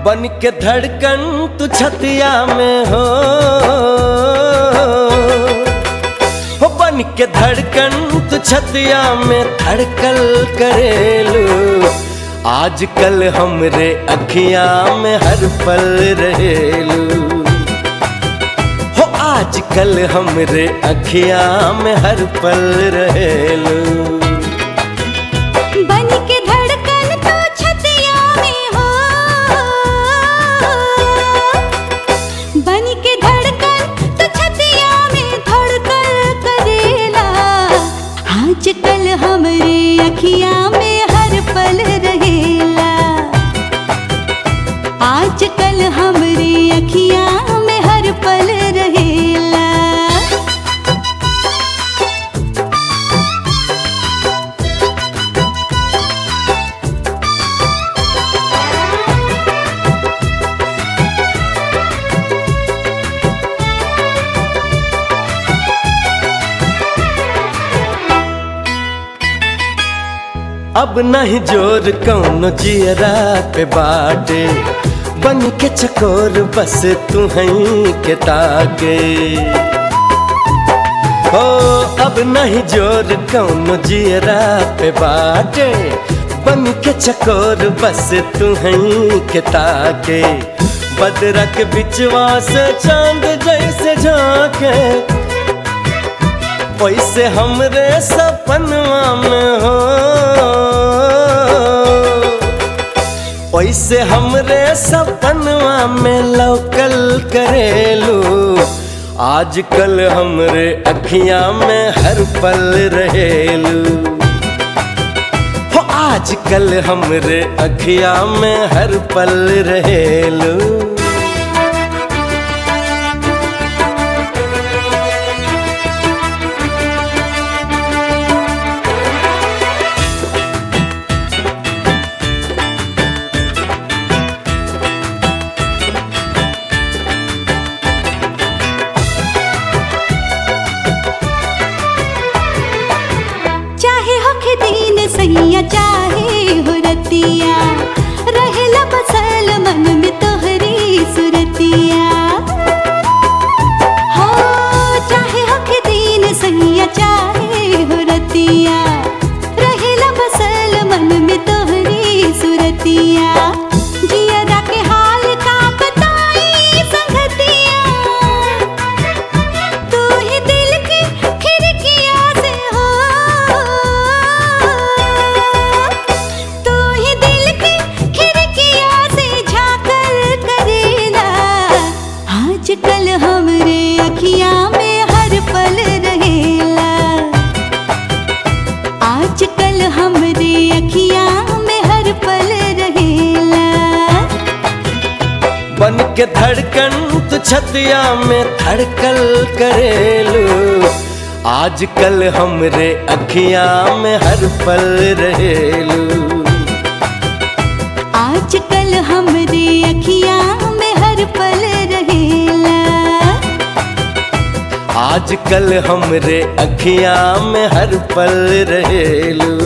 बन के धड़कन तू छतिया में हो बन के धड़कन तू छतिया में धड़कल करेलू। आजकल हमरे अखियां में हर पल रहेलू हो आजकल हमरे अखियां में हर पल रहेलू। बन के धड़कन तो छतिया में हो बन के धड़कन तो छतिया में धड़कन करेला। आजकल हमरे अखियां में हर पल रहेला आजकल हमरे अखियां में हर पल रहेला। अब नहीं जोर कौनो जियरा पे बाटे बन के चकोर बस तू हई के ताके हो। अब नहीं जोर कौनो जियरा पे बाटे बन के चकोर बस तू हई के ताके। बदरा के बिचवा से चांद जैसे झांके वैसे हमरे सपनवा में हो वैसे हमरे सपनवा में लौकल करेलू। आजकल हमरे अखियां में हर पल रहेलू हो आजकल हमरे अखियां में हर पल रहेलू। सैया चाहे हो रतिया रहेला बसल मन में तोहरी सुरतिया हो। चाहे होखे दिन सैया चाहे हो रतिया रहेला बसल मन में तोहरी सुरतिया। जियरा के हाल का बताई संगतिया तू ही दिल की खिड़किया से हो आजकल हमरे अखियां में हर पल रहेला आजकल हमरे अखियां में हर पल रहेला। बन के धड़कन तू छतिया में धड़कल करेलू। आजकल हमरे अखियां में हर पल रहेलू आजकल हमरे अखियां में हर पल रहेला आजकल हमरे अखियां में हर पल रहेलू।